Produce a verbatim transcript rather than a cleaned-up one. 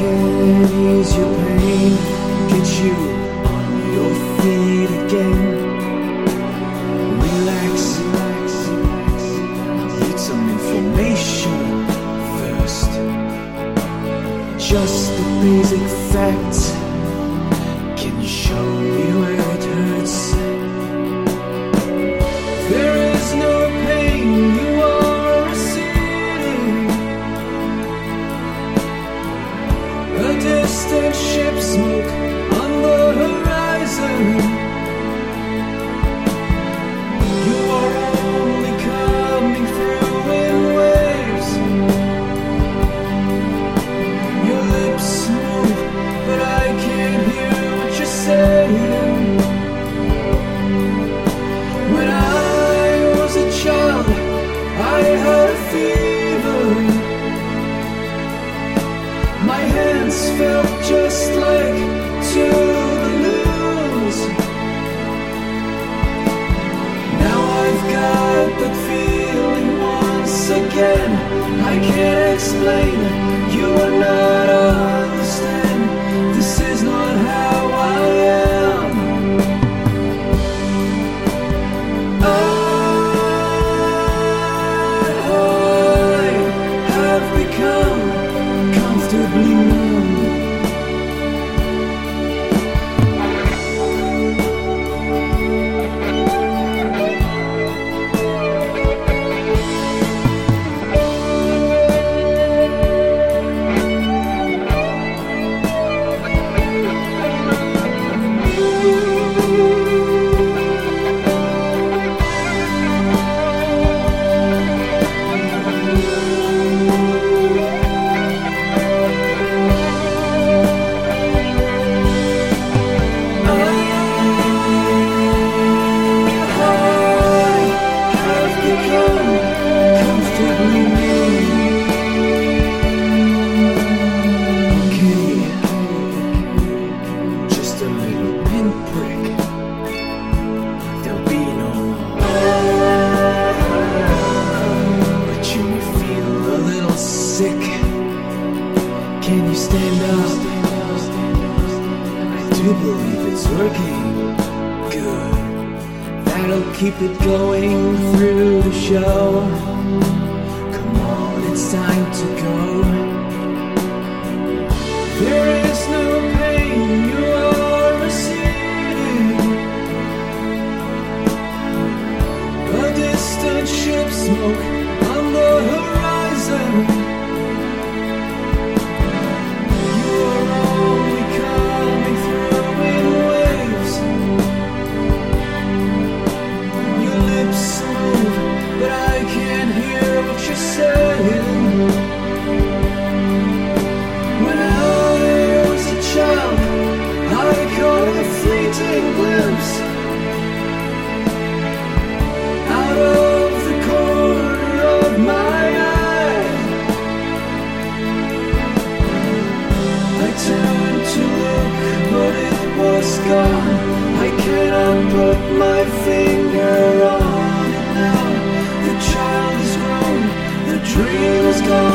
can ease your pain, get you on your feet again. Relax, relax, relax. I need some information first. Just the basic facts. Can you show me where it hurts? There is no pain, you are receding. A distant ship smoke on the horizon. You are only coming through in waves. Your lips move, but I can't hear what you're saying. When I was a child, I had a fever. My hands felt just like two balloons. Now I've got that feeling once again. I can't explain, you will not understand. This is not how I am. I have become comfortably numb. Can you stand up? I do believe it's working. Good. That'll keep it going through the show. Come on, it's time to go. There is no pain, you are receding. A distant ship smoke on the horizon. When I was a child, I caught a fleeting glimpse out of the corner of my eye. I turned to look, but it was gone. I cannot put my finger on it now. The child is grown, the dream is gone.